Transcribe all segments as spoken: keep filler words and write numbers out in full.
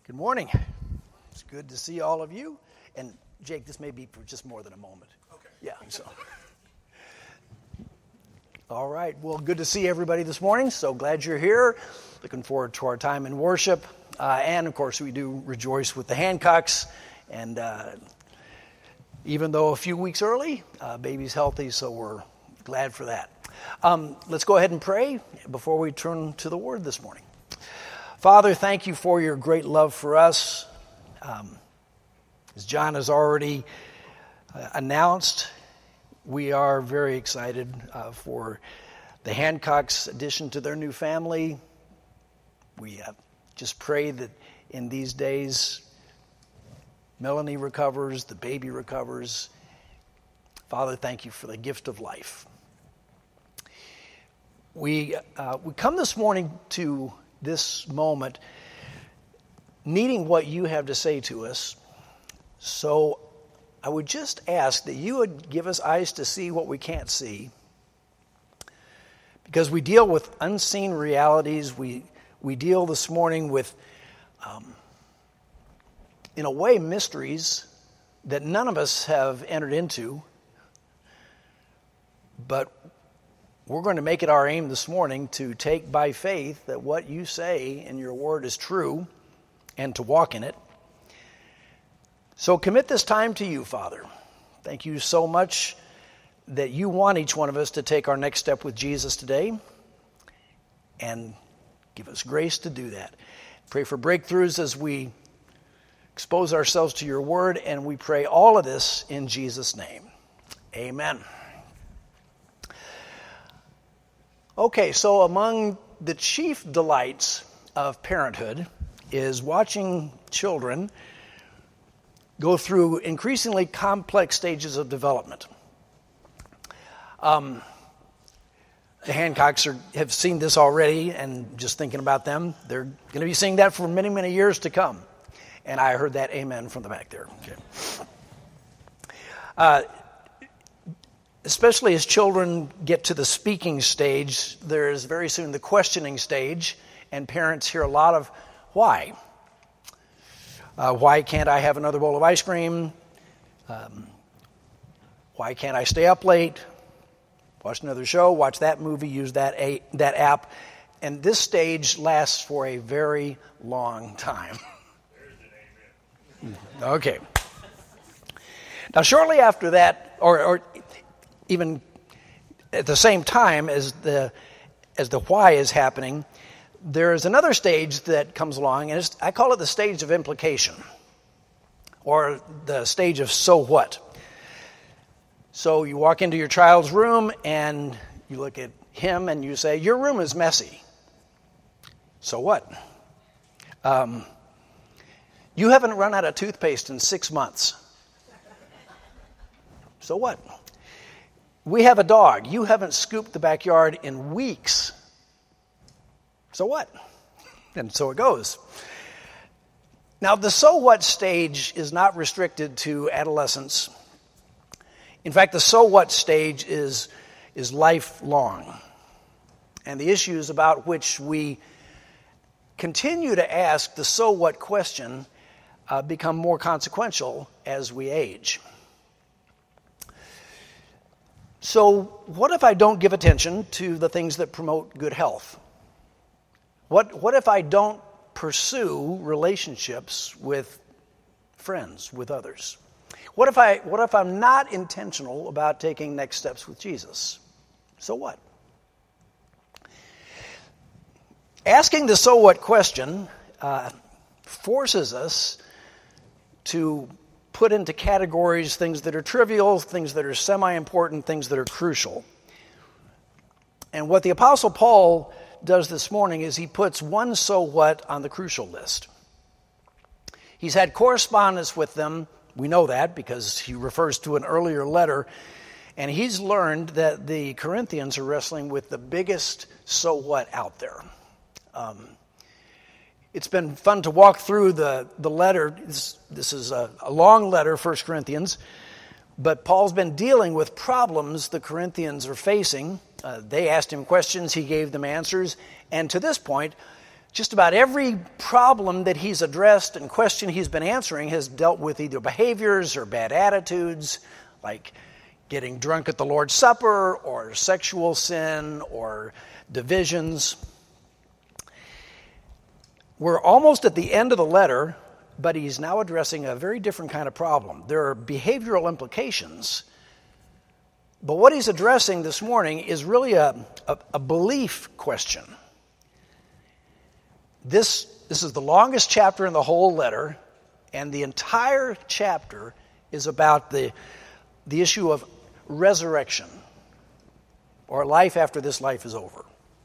Good morning. It's good to see all of you. And Jake, this may be for just more than a moment. Okay. Yeah. So. All right. Well, good to see everybody this morning. So glad you're here. Looking forward to our time in worship. Uh, and, of course, we do rejoice with the Hancocks. And uh, even though a few weeks early, uh, baby's healthy, so we're glad for that. Um, let's go ahead and pray before we turn to the Word this morning. Father, thank you for your great love for us. Um, as John has already uh, announced, we are very excited uh, for the Hancocks' addition to their new family. We uh, just pray that in these days, Melanie recovers, the baby recovers. Father, thank you for the gift of life. We uh, we come this morning to this moment needing what you have to say to us. So I would just ask that you would give us eyes to see what we can't see. Because we deal with unseen realities. We we deal this morning with, um, in a way, mysteries that none of us have entered into. But we're going to make it our aim this morning to take by faith that what you say in your word is true and to walk in it. So commit this time to you, Father. Thank you so much that you want each one of us to take our next step with Jesus today, and give us grace to do that. Pray for breakthroughs as we expose ourselves to your word, and we pray all of this in Jesus' name. Amen. Okay, so among the chief delights of parenthood is watching children go through increasingly complex stages of development. Um, the Hancocks are, have seen this already, and just thinking about them, they're going to be seeing that for many, many years to come. And I heard that amen from the back there. Okay. Uh, Especially as children get to the speaking stage, there is very soon the questioning stage, and parents hear a lot of why. Uh, why can't I have another bowl of ice cream? Um, why can't I stay up late? Watch another show, watch that movie, use that a, that app. And this stage lasts for a very long time. Okay. Now, shortly after that, or, or even at the same time as the as the why is happening, there is another stage that comes along, and it's, I call it the stage of implication, or the stage of so what. So you walk into your child's room, and you look at him, and you say, your room is messy. So what? Um, you haven't run out of toothpaste in six months. So what? We have a dog. You haven't scooped the backyard in weeks. So what? And so it goes. Now, the so what stage is not restricted to adolescence. In fact, the so what stage is, is lifelong. And the issues about which we continue to ask the so what question uh, become more consequential as we age. So what if I don't give attention to the things that promote good health? What what if I don't pursue relationships with friends, with others? What if I what if I'm not intentional about taking next steps with Jesus? So what? Asking the so what question uh, forces us to put into categories things that are trivial, things that are semi-important, things that are crucial. And what the Apostle Paul does this morning is he puts one so what on the crucial list. He's had correspondence with them. We know that because he refers to an earlier letter. And he's learned that the Corinthians are wrestling with the biggest so what out there. Um, It's been fun to walk through the, the letter. This, this is a, a long letter, First Corinthians. But Paul's been dealing with problems the Corinthians are facing. Uh, they asked him questions. He gave them answers. And to this point, just about every problem that he's addressed and question he's been answering has dealt with either behaviors or bad attitudes, like getting drunk at the Lord's Supper, or sexual sin, or divisions. We're almost at the end of the letter, but he's now addressing a very different kind of problem. There are behavioral implications, but what he's addressing this morning is really a, a, a belief question. This, this is the longest chapter in the whole letter, and the entire chapter is about the, the issue of resurrection, or life after this life is over.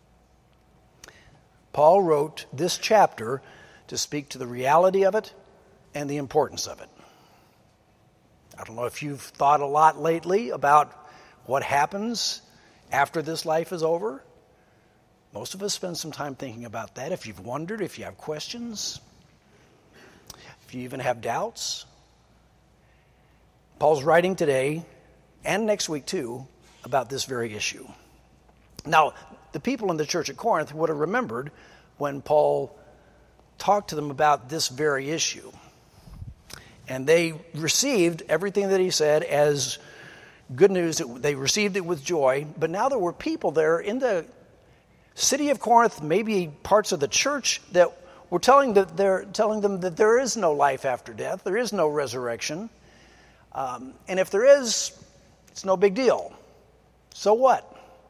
Paul wrote this chapter to speak to the reality of it and the importance of it. I don't know if you've thought a lot lately about what happens after this life is over. Most of us spend some time thinking about that. If you've wondered, if you have questions, if you even have doubts. Paul's writing today, and next week too, about this very issue. Now, the people in the church at Corinth would have remembered when Paul talked to them about this very issue. And they received everything that he said as good news. They received it with joy. But now there were people there in the city of Corinth, maybe parts of the church, that were telling, that they're telling them that there is no life after death. There is no resurrection. Um, and if there is, it's no big deal. So what?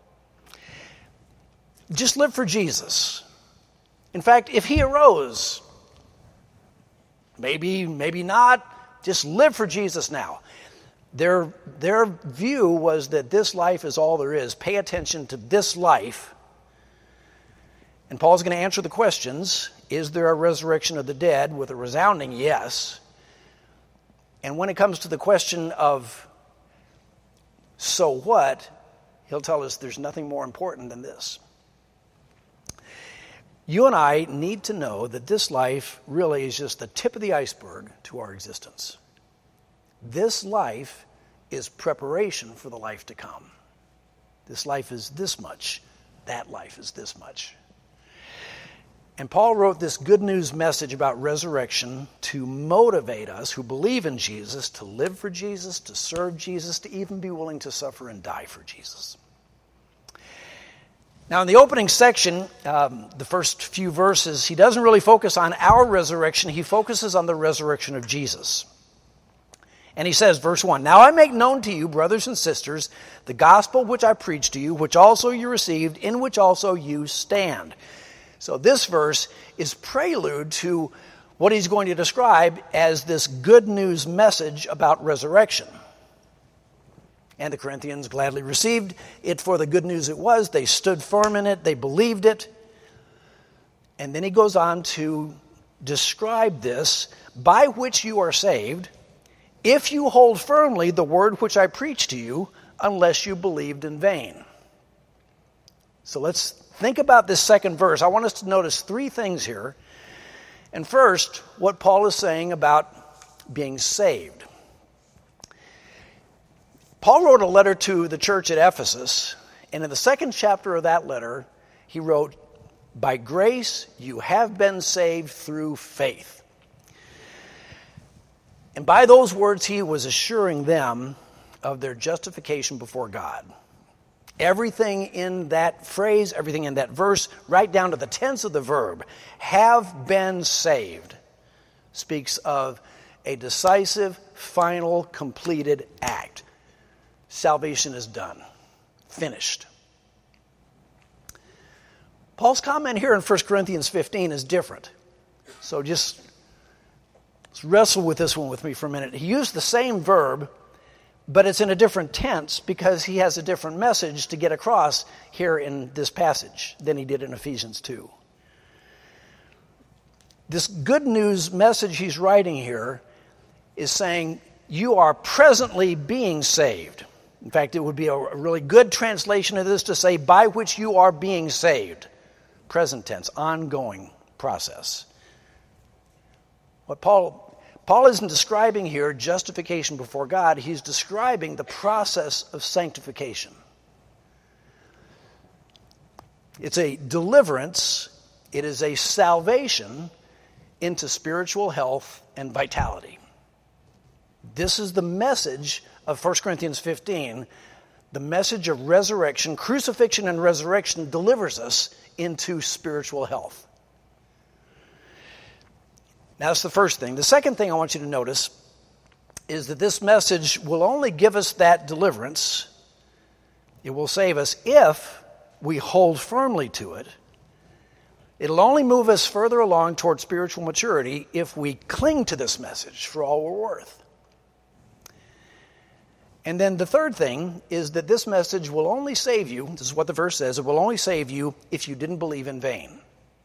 Just live for Jesus. In fact, if he arose, maybe, maybe not, just live for Jesus now. Their, their view was that this life is all there is. Pay attention to this life. And Paul's going to answer the questions. Is there a resurrection of the dead? With a resounding yes. And when it comes to the question of so what, he'll tell us there's nothing more important than this. You and I need to know that this life really is just the tip of the iceberg to our existence. This life is preparation for the life to come. This life is this much. That life is this much. And Paul wrote this good news message about resurrection to motivate us who believe in Jesus to live for Jesus, to serve Jesus, to even be willing to suffer and die for Jesus. Now, in the opening section, um, the first few verses, he doesn't really focus on our resurrection. He focuses on the resurrection of Jesus. And he says, verse one, "Now I make known to you, brothers and sisters, the gospel which I preached to you, which also you received, in which also you stand." So this verse is prelude to what he's going to describe as this good news message about resurrection. And the Corinthians gladly received it for the good news it was. They stood firm in it. They believed it. And then he goes on to describe this, by which you are saved, if you hold firmly the word which I preached to you, unless you believed in vain. So let's think about this second verse. I want us to notice three things here. And first, what Paul is saying about being saved. Paul wrote a letter to the church at Ephesus, and in the second chapter of that letter, he wrote, "By grace you have been saved through faith." And by those words, he was assuring them of their justification before God. Everything in that phrase, everything in that verse, right down to the tense of the verb, have been saved, speaks of a decisive, final, completed act. Salvation is done. Finished. Paul's comment here in First Corinthians fifteen is different. So just let's wrestle with this one with me for a minute. He used the same verb, but it's in a different tense because he has a different message to get across here in this passage than he did in Ephesians two. This good news message he's writing here is saying you are presently being saved. In fact, it would be a really good translation of this to say, by which you are being saved. Present tense, ongoing process. What Paul, Paul isn't describing here justification before God. He's describing the process of sanctification. It's a deliverance It is a salvation into spiritual health and vitality. This is the message of First Corinthians fifteen. The message of resurrection, crucifixion and resurrection delivers us into spiritual health. Now, that's the first thing. The second thing I want you to notice is that this message will only give us that deliverance. It will save us if we hold firmly to it. It'll only move us further along toward spiritual maturity if we cling to this message for all we're worth. And then the third thing is that this message will only save you, this is what the verse says, it will only save you if you didn't believe in vain.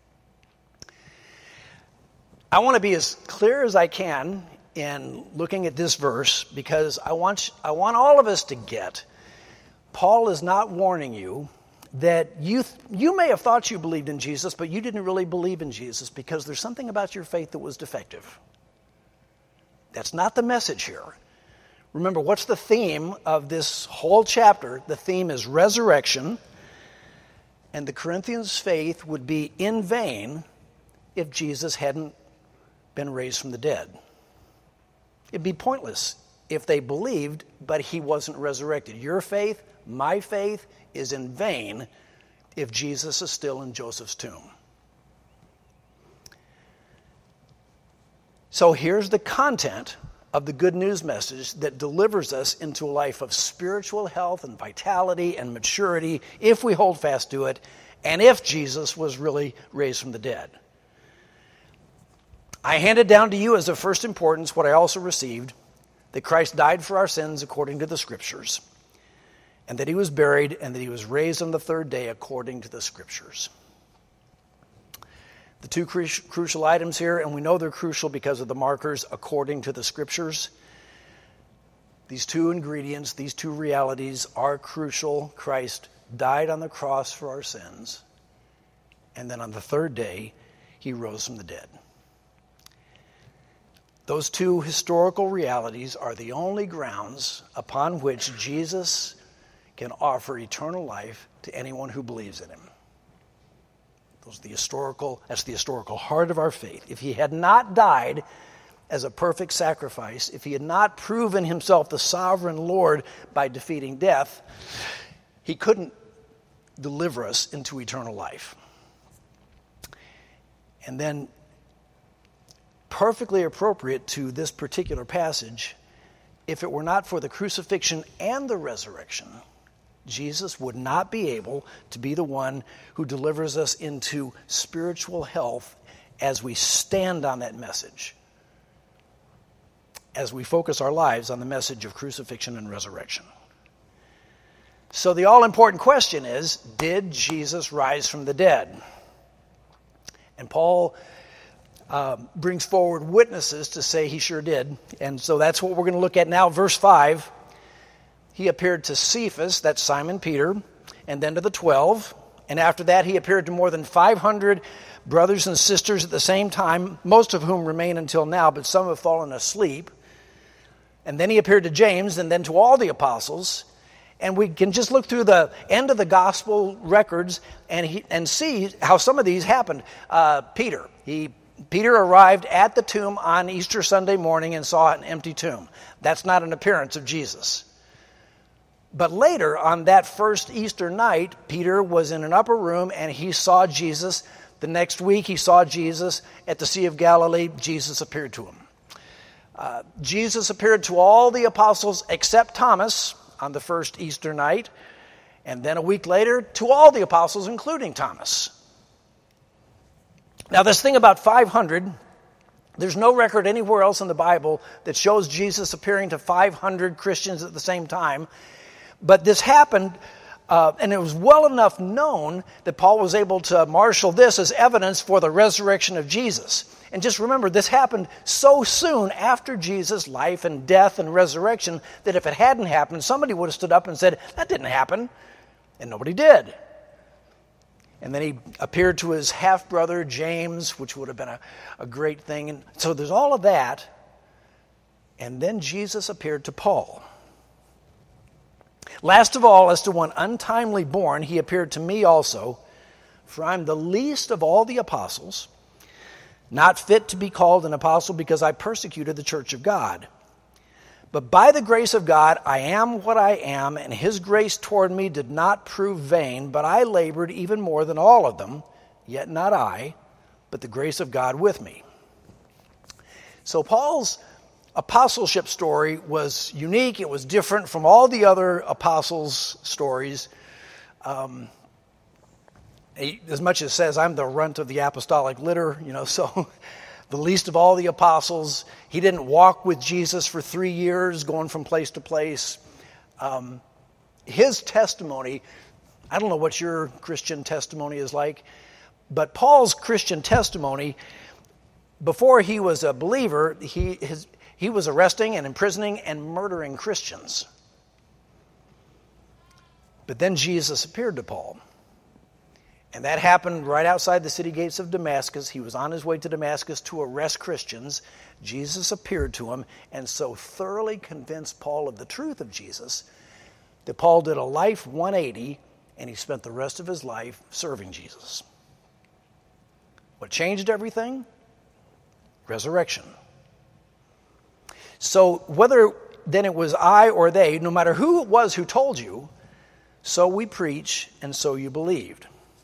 I want to be as clear as I can in looking at this verse because I want, I want all of us to get, Paul is not warning you that you, you may have thought you believed in Jesus, but you didn't really believe in Jesus because there's something about your faith that was defective. That's not the message here. Remember, what's the theme of this whole chapter? The theme is resurrection, and the Corinthians' faith would be in vain if Jesus hadn't been raised from the dead. It'd be pointless if they believed, but he wasn't resurrected. Your faith, my faith, is in vain if Jesus is still in Joseph's tomb. So here's the content of the good news message that delivers us into a life of spiritual health and vitality and maturity if we hold fast to it and if Jesus was really raised from the dead. I handed down to you as of first importance what I also received, that Christ died for our sins according to the Scriptures, and that he was buried and that he was raised on the third day according to the Scriptures. The two cru- crucial items here, and we know they're crucial because of the markers according to the Scriptures. These two ingredients, these two realities are crucial. Christ died on the cross for our sins, and then on the third day, he rose from the dead. Those two historical realities are the only grounds upon which Jesus can offer eternal life to anyone who believes in him. Those are the historical, that's the historical heart of our faith. If he had not died as a perfect sacrifice, if he had not proven himself the sovereign Lord by defeating death, he couldn't deliver us into eternal life. And then, perfectly appropriate to this particular passage, if it were not for the crucifixion and the resurrection, Jesus would not be able to be the one who delivers us into spiritual health as we stand on that message, as we focus our lives on the message of crucifixion and resurrection. So the all-important question is, did Jesus rise from the dead? And Paul uh, brings forward witnesses to say he sure did. And so that's what we're going to look at now. Verse five. He appeared to Cephas, that's Simon Peter, and then to the twelve. And after that, he appeared to more than five hundred brothers and sisters at the same time, most of whom remain until now, but some have fallen asleep. And then he appeared to James, and then to all the apostles. And we can just look through the end of the gospel records and he, and see how some of these happened. Uh, Peter, he Peter arrived at the tomb on Easter Sunday morning and saw an empty tomb. That's not an appearance of Jesus. But later, on that first Easter night, Peter was in an upper room and he saw Jesus. The next week, he saw Jesus at the Sea of Galilee. Jesus appeared to him. Uh, Jesus appeared to all the apostles except Thomas on the first Easter night. And then a week later, to all the apostles, including Thomas. Now, this thing about five hundred, there's no record anywhere else in the Bible that shows Jesus appearing to five hundred Christians at the same time. But this happened, uh, and it was well enough known that Paul was able to marshal this as evidence for the resurrection of Jesus. And just remember, this happened so soon after Jesus' life and death and resurrection that if it hadn't happened, somebody would have stood up and said, that didn't happen. And nobody did. And then he appeared to his half-brother, James, which would have been a, a great thing. And so there's all of that. And then Jesus appeared to Paul. Last of all, as to one untimely born, he appeared to me also. For I'm the least of all the apostles, not fit to be called an apostle because I persecuted the church of God. But by the grace of God, I am what I am, and his grace toward me did not prove vain, but I labored even more than all of them, yet not I, but the grace of God with me. So Paul's apostleship story was unique. It was different from all the other apostles' stories. Um, as much as it says, I'm the runt of the apostolic litter, you know, so the least of all the apostles. He didn't walk with Jesus for three years, going from place to place. Um, his testimony, I don't know what your Christian testimony is like, but Paul's Christian testimony, before he was a believer, he his, he was arresting and imprisoning and murdering Christians. But then Jesus appeared to Paul. And that happened right outside the city gates of Damascus. He was on his way to Damascus to arrest Christians. Jesus appeared to him and so thoroughly convinced Paul of the truth of Jesus that Paul did a life one eighty and he spent the rest of his life serving Jesus. What changed everything? Resurrection. So whether then it was I or they, no matter who it was who told you, so we preach and so you believed.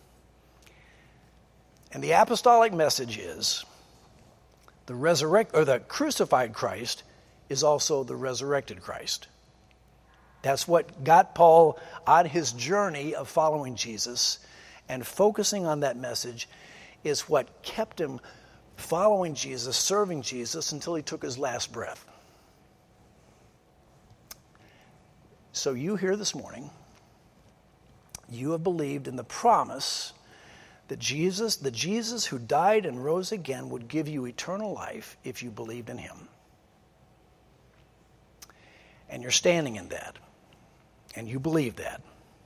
And the apostolic message is the resurrect or the crucified Christ is also the resurrected Christ. That's what got Paul on his journey of following Jesus, and focusing on that message is what kept him following Jesus, serving Jesus until he took his last breath. So you here this morning, you have believed in the promise that Jesus, the Jesus who died and rose again, would give you eternal life if you believed in him. And you're standing in that. And you believe that.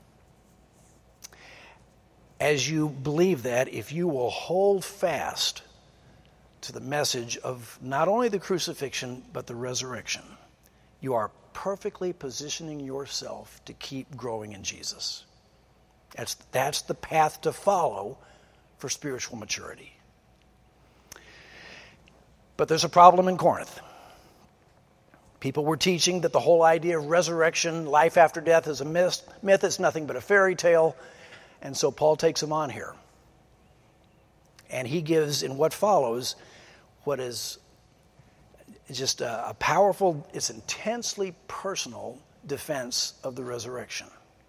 As you believe that, if you will hold fast to the message of not only the crucifixion, but the resurrection, you are perfectly positioning yourself to keep growing in Jesus. That's, that's the path to follow for spiritual maturity. But there's a problem in Corinth. People were teaching that the whole idea of resurrection, life after death, is a myth. Myth, it's nothing but a fairy tale. And so Paul takes them on here. And he gives, in what follows, what is just a, a powerful, it's intensely personal defense of the resurrection.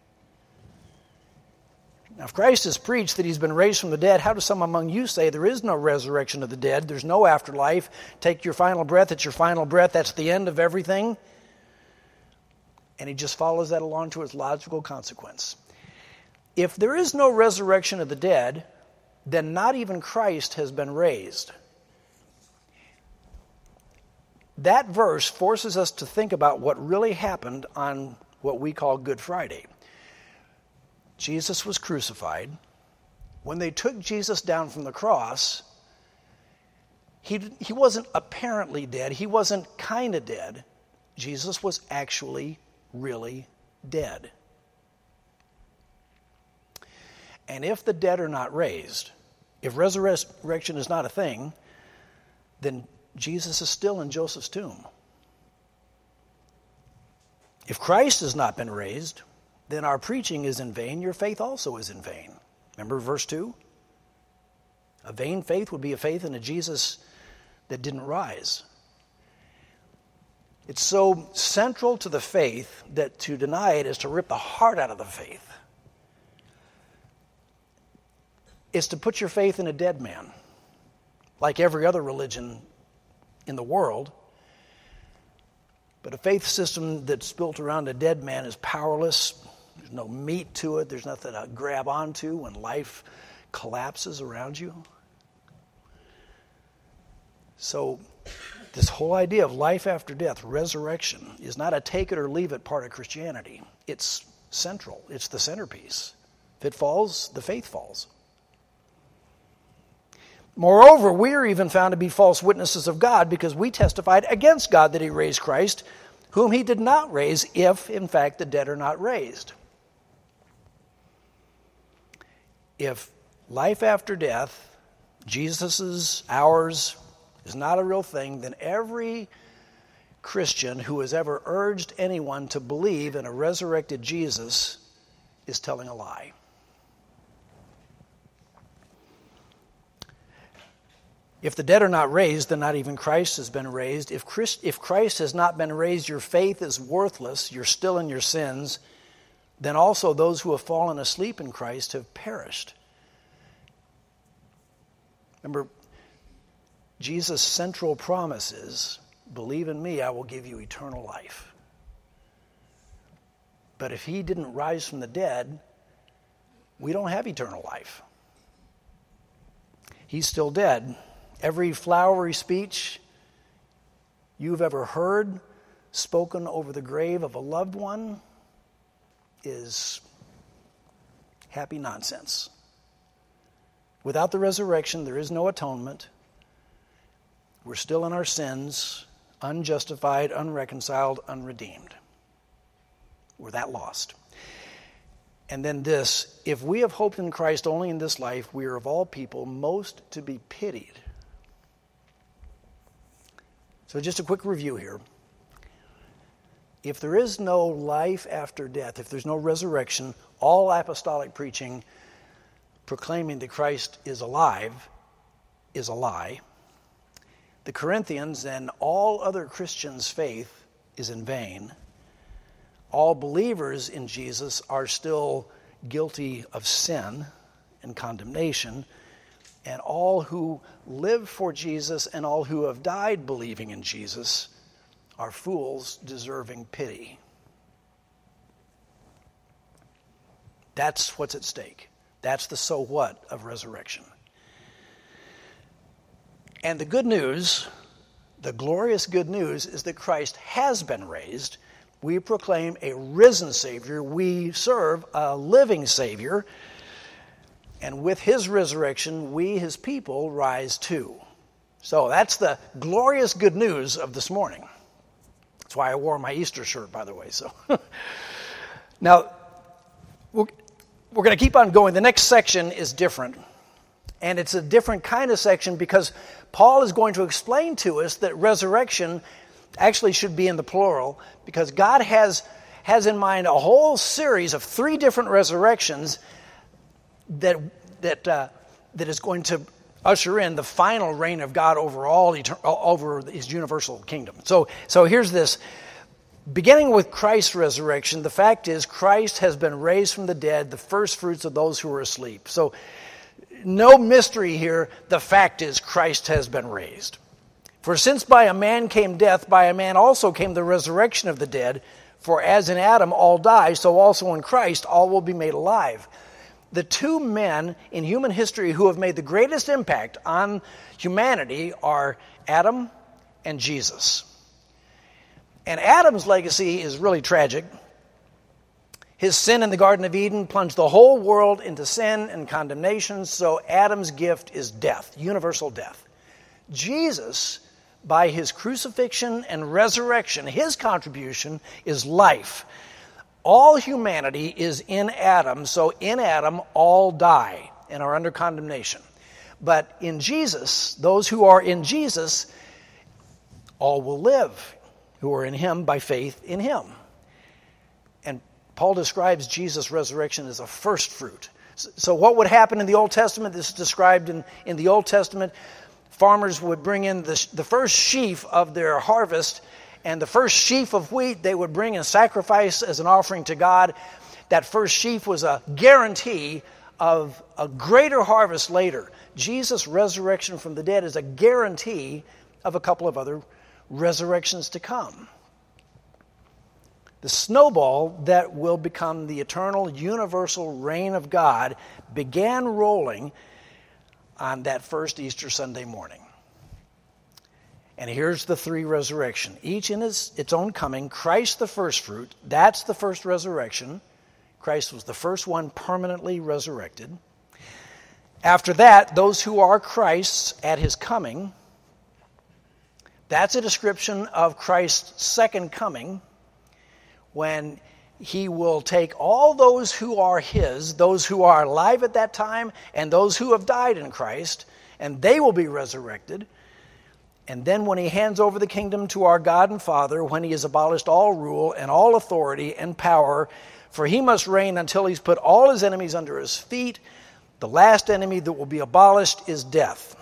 Now, if Christ has preached that he's been raised from the dead, how do some among you say there is no resurrection of the dead? There's no afterlife. Take your final breath. It's your final breath. That's the end of everything. And he just follows that along to its logical consequence. If there is no resurrection of the dead, then not even Christ has been raised. That verse forces us to think about what really happened on what we call Good Friday. Jesus was crucified. When they took Jesus down from the cross, he, he wasn't apparently dead. He wasn't kind of dead. Jesus was actually really dead. And if the dead are not raised, if resurrection is not a thing, then Jesus is still in Joseph's tomb. If Christ has not been raised, then our preaching is in vain. Your faith also is in vain. Remember verse two? A vain faith would be a faith in a Jesus that didn't rise. It's so central to the faith that to deny it is to rip the heart out of the faith. It's to put your faith in a dead man, like every other religion in the world. But a faith system that's built around a dead man is powerless. There's no meat to it. There's nothing to grab onto when life collapses around you. So this whole idea of life after death, resurrection, is not a take it or leave it part of Christianity. It's central. It's the centerpiece. If it falls, the faith falls. Moreover, we are even found to be false witnesses of God because we testified against God that he raised Christ, whom he did not raise, if, in fact, the dead are not raised. If life after death, Jesus's, ours, is not a real thing, then every Christian who has ever urged anyone to believe in a resurrected Jesus is telling a lie. If the dead are not raised, then not even Christ has been raised. If Christ, if Christ has not been raised, your faith is worthless. You're still in your sins. Then also those who have fallen asleep in Christ have perished. Remember, Jesus' central promise is, believe in me, I will give you eternal life. But if he didn't rise from the dead, we don't have eternal life. He's still dead. Every flowery speech you've ever heard spoken over the grave of a loved one is happy nonsense. Without the resurrection, there is no atonement. We're still in our sins, unjustified, unreconciled, unredeemed. We're that lost. And then this, if we have hoped in Christ only in this life, we are of all people most to be pitied. So just a quick review here. If there is no life after death, if there's no resurrection, all apostolic preaching proclaiming that Christ is alive is a lie. The Corinthians and all other Christians' faith is in vain. All believers in Jesus are still guilty of sin and condemnation. And all who live for Jesus and all who have died believing in Jesus are fools deserving pity. That's what's at stake. That's the so what of resurrection. And the good news, the glorious good news, is that Christ has been raised. We proclaim a risen Savior. We serve a living Savior. And with his resurrection, we, his people, rise too. So that's the glorious good news of this morning. That's why I wore my Easter shirt, by the way. So now, we're, we're going to keep on going. The next section is different. And it's a different kind of section because Paul is going to explain to us that resurrection actually should be in the plural because God has, has in mind a whole series of three different resurrections that that uh, that is going to usher in the final reign of God over all over his universal kingdom. So so here's this. Beginning with Christ's resurrection, the fact is Christ has been raised from the dead, the first fruits of those who are asleep. So no mystery here. The fact is Christ has been raised. For since by a man came death, by a man also came the resurrection of the dead. For as in Adam all die, so also in Christ all will be made alive. The two men in human history who have made the greatest impact on humanity are Adam and Jesus. And Adam's legacy is really tragic. His sin in the Garden of Eden plunged the whole world into sin and condemnation, so Adam's gift is death, universal death. Jesus, by his crucifixion and resurrection, his contribution is life. All humanity is in Adam, so in Adam all die and are under condemnation. But in Jesus, those who are in Jesus, all will live, who are in him by faith in him. And Paul describes Jesus' resurrection as a first fruit. So what would happen in the Old Testament? This is described in, in the Old Testament. Farmers would bring in the, the first sheaf of their harvest, and the first sheaf of wheat they would bring and sacrifice as an offering to God. That first sheaf was a guarantee of a greater harvest later. Jesus' resurrection from the dead is a guarantee of a couple of other resurrections to come. The snowball that will become the eternal, universal reign of God began rolling on that first Easter Sunday morning. And here's the three resurrection. Each in its, its own coming. Christ the first fruit. That's the first resurrection. Christ was the first one permanently resurrected. After that, those who are Christ's at his coming. That's a description of Christ's second coming, when he will take all those who are his, those who are alive at that time, and those who have died in Christ, and they will be resurrected. And then when he hands over the kingdom to our God and Father, when he has abolished all rule and all authority and power, for he must reign until he's put all his enemies under his feet, the last enemy that will be abolished is death.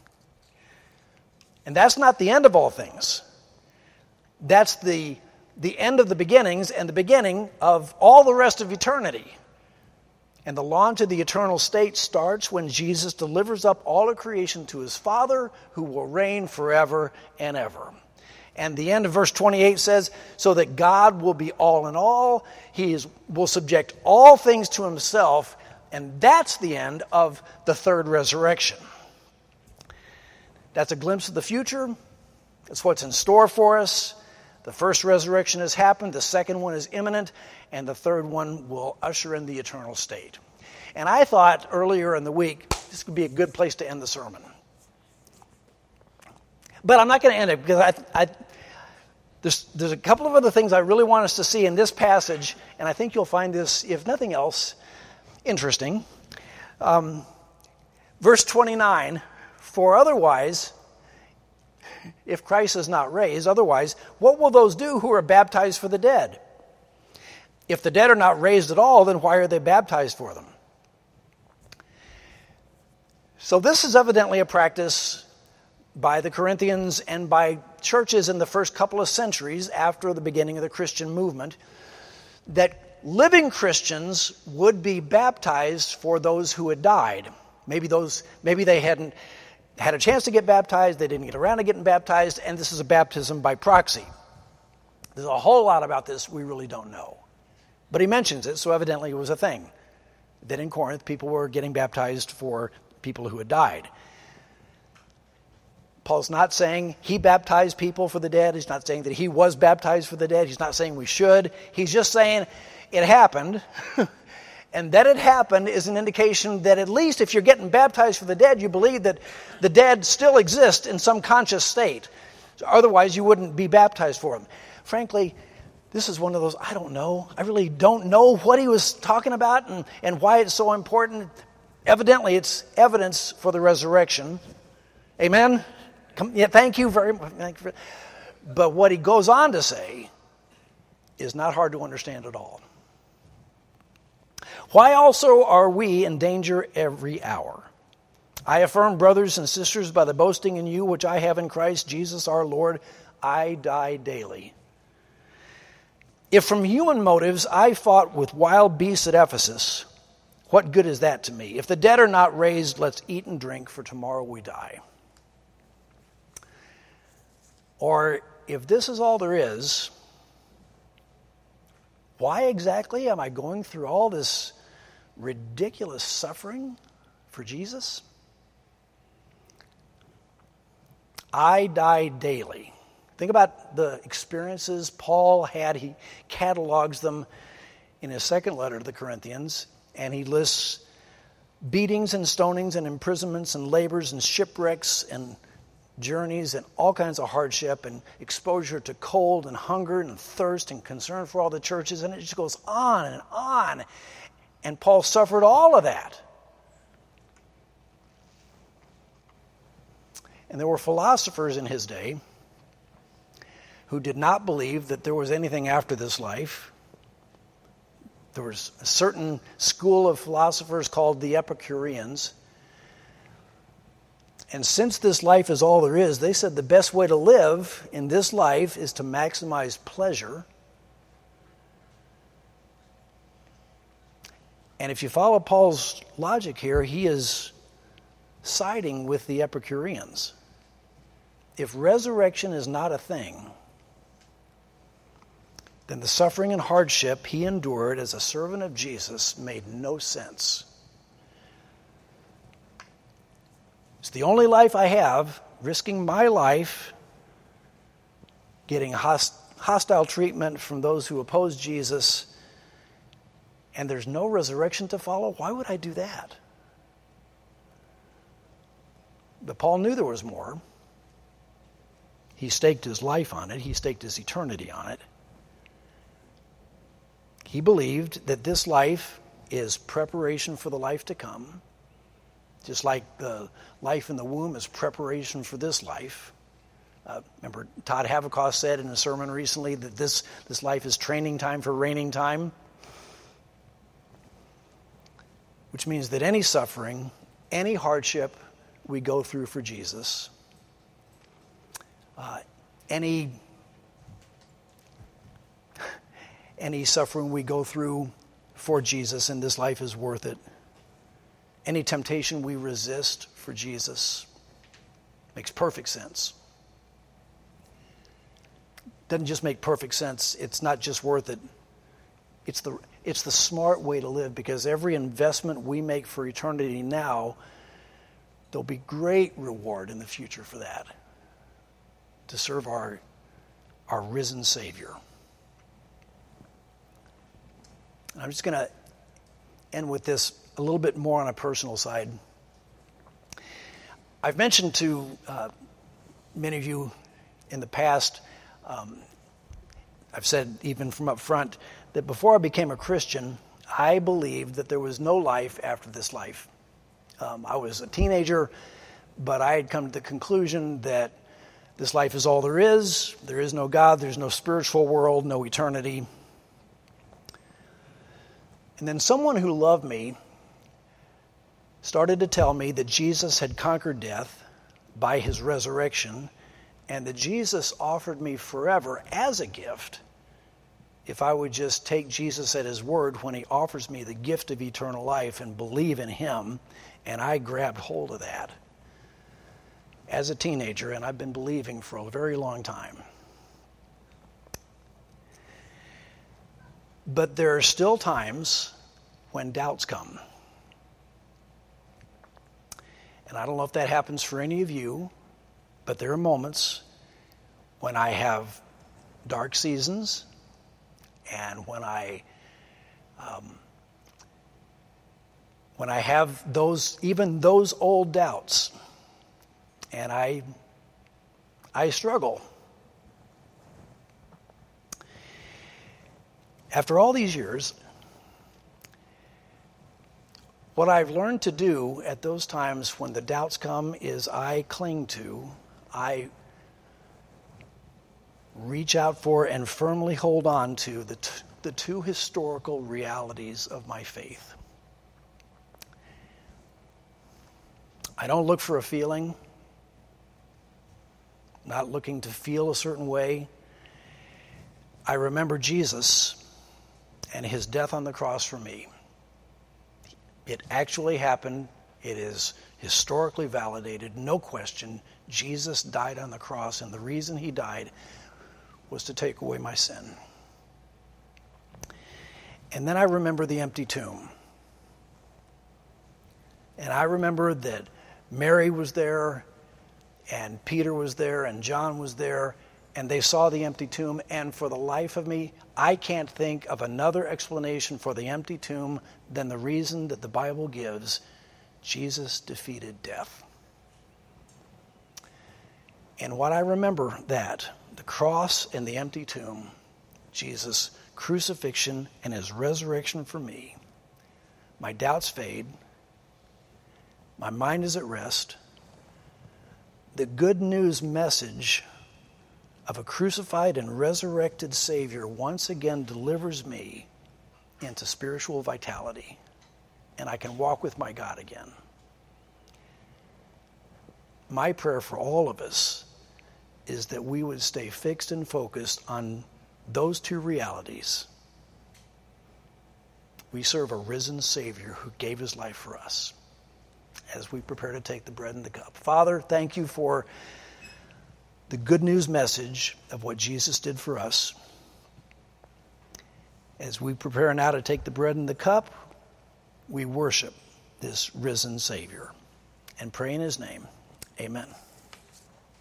And that's not the end of all things. That's the, the end of the beginnings and the beginning of all the rest of eternity. And the launch of the eternal state starts when Jesus delivers up all of creation to his Father, who will reign forever and ever. And the end of verse twenty-eight says, so that God will be all in all, he is, will subject all things to himself, and that's the end of the third resurrection. That's a glimpse of the future. That's what's in store for us. The first resurrection has happened, the second one is imminent, and the third one will usher in the eternal state. And I thought earlier in the week, this would be a good place to end the sermon. But I'm not going to end it, because I, I, there's, there's a couple of other things I really want us to see in this passage, and I think you'll find this, if nothing else, interesting. Um, verse twenty-nine, for otherwise, if Christ is not raised, otherwise, what will those do who are baptized for the dead? If the dead are not raised at all, then why are they baptized for them? So this is evidently a practice by the Corinthians and by churches in the first couple of centuries after the beginning of the Christian movement, that living Christians would be baptized for those who had died. Maybe those, maybe they hadn't had a chance to get baptized, they didn't get around to getting baptized, and this is a baptism by proxy. There's a whole lot about this we really don't know. But he mentions it, so evidently it was a thing. That in Corinth, people were getting baptized for people who had died. Paul's not saying he baptized people for the dead. He's not saying that he was baptized for the dead. He's not saying we should. He's just saying it happened. And that it happened is an indication that at least if you're getting baptized for the dead, you believe that the dead still exist in some conscious state. Otherwise, you wouldn't be baptized for them. Frankly, this is one of those, I don't know. I really don't know what he was talking about and, and why it's so important. Evidently, it's evidence for the resurrection. Amen? Come, yeah, thank you very much. But what he goes on to say is not hard to understand at all. Why also are we in danger every hour? I affirm, brothers and sisters, by the boasting in you which I have in Christ Jesus our Lord, I die daily. If from human motives I fought with wild beasts at Ephesus, what good is that to me? If the dead are not raised, let's eat and drink, for tomorrow we die. Or if this is all there is, why exactly am I going through all this ridiculous suffering for Jesus? I die daily. Think about the experiences Paul had. He catalogs them in his second letter to the Corinthians, and he lists beatings and stonings and imprisonments and labors and shipwrecks and journeys and all kinds of hardship and exposure to cold and hunger and thirst and concern for all the churches, and it just goes on and on. And Paul suffered all of that. And there were philosophers in his day who did not believe that there was anything after this life. There was a certain school of philosophers called the Epicureans. And since this life is all there is, they said the best way to live in this life is to maximize pleasure. And if you follow Paul's logic here, he is siding with the Epicureans. If resurrection is not a thing, then the suffering and hardship he endured as a servant of Jesus made no sense. It's the only life I have, risking my life, getting host- hostile treatment from those who oppose Jesus, and there's no resurrection to follow. Why would I do that? But Paul knew there was more. He staked his life on it. He staked his eternity on it. He believed that this life is preparation for the life to come, just like the life in the womb is preparation for this life. Uh, remember, Todd Havikkos said in a sermon recently that this, this life is training time for reigning time, which means that any suffering, any hardship we go through for Jesus, uh, any, any suffering we go through for Jesus in this life is worth it. Any temptation we resist for Jesus makes perfect sense. Doesn't just make perfect sense. It's not just worth it. It's the, it's the smart way to live, because every investment we make for eternity now, there'll be great reward in the future for that, to serve our, our risen Savior. I'm just going to end with this a little bit more on a personal side. I've mentioned to uh, many of you in the past, um, I've said even from up front, that before I became a Christian, I believed that there was no life after this life. Um, I was a teenager, but I had come to the conclusion that this life is all there is. There is no God, there's no spiritual world, no eternity. And then someone who loved me started to tell me that Jesus had conquered death by his resurrection, and that Jesus offered me forever as a gift if I would just take Jesus at his word when he offers me the gift of eternal life and believe in him. And I grabbed hold of that as a teenager, and I've been believing for a very long time. But there are still times when doubts come. And I don't know if that happens for any of you, but there are moments when I have dark seasons, and when I um, when I have those, even those old doubts, and I I struggle. After all these years, what I've learned to do at those times when the doubts come is I cling to, I reach out for and firmly hold on to the, t- the two historical realities of my faith. I don't look for a feeling, not looking to feel a certain way. I remember Jesus and his death on the cross for me. It actually happened. It is historically validated, no question. Jesus died on the cross, and the reason he died was to take away my sin. And then I remember the empty tomb. And I remember that Mary was there, and Peter was there, and John was there, and they saw the empty tomb. And for the life of me, I can't think of another explanation for the empty tomb than the reason that the Bible gives: Jesus defeated death. And what I remember, that the cross and the empty tomb, Jesus' crucifixion and his resurrection for me, my doubts fade, my mind is at rest. The good news message of a crucified and resurrected Savior once again delivers me into spiritual vitality, and I can walk with my God again. My prayer for all of us is that we would stay fixed and focused on those two realities. We serve a risen Savior who gave his life for us, as we prepare to take the bread and the cup. Father, thank you for the good news message of what Jesus did for us. As we prepare now to take the bread and the cup, we worship this risen Savior and pray in his name. Amen.